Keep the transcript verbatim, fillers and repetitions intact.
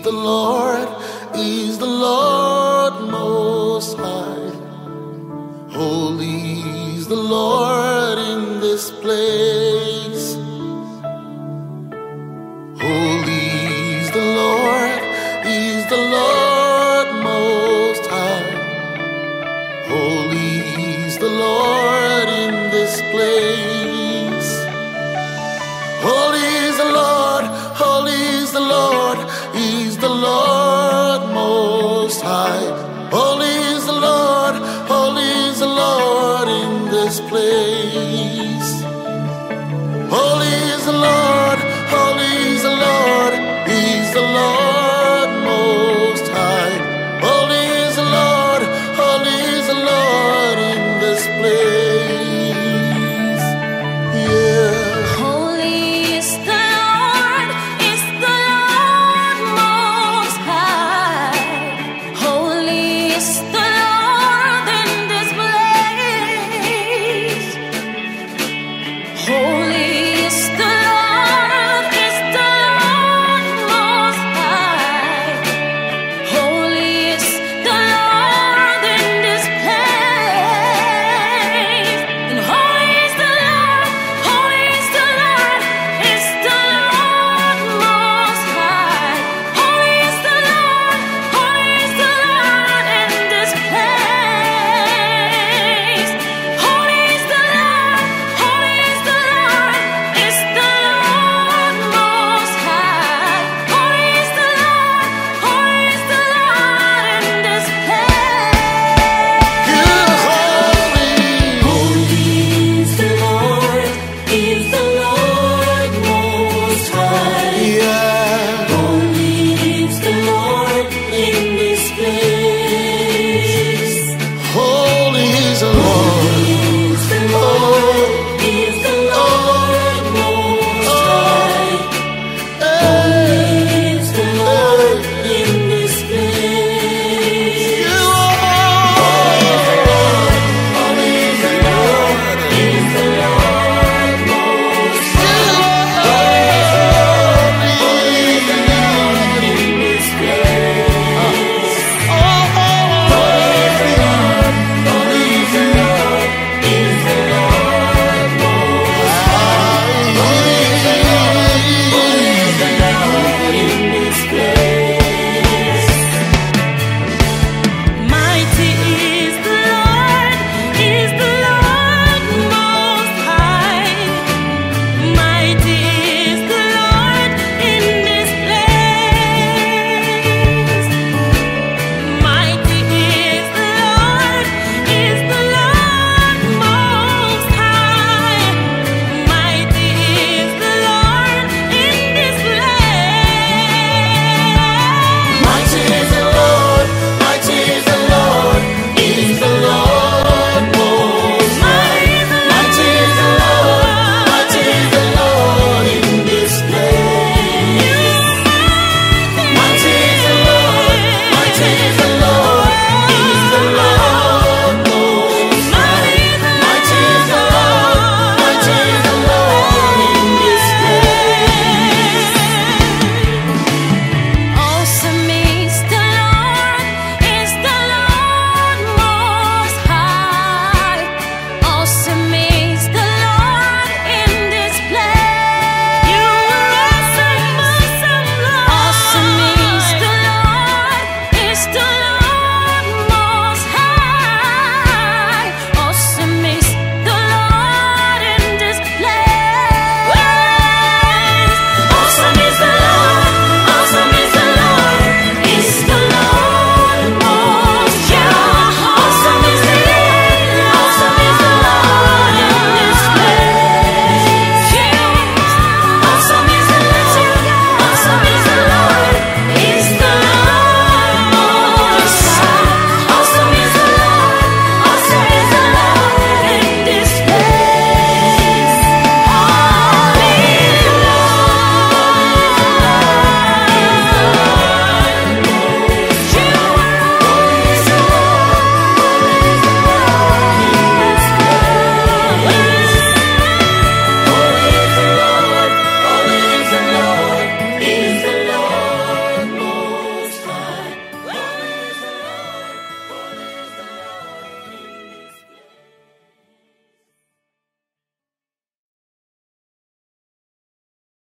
the Lord, He's the Lord Most High. Holy is the Lord in this place. Holy is the Lord, He's the Lord Most High. Holy is the Lord in this place. Holy is the Lord, holy is the Lord, He's the Lord Most High. Holy is the Lord, holy is the Lord in this place. Holy is the Lord, holy is the Lord, He's the Lord.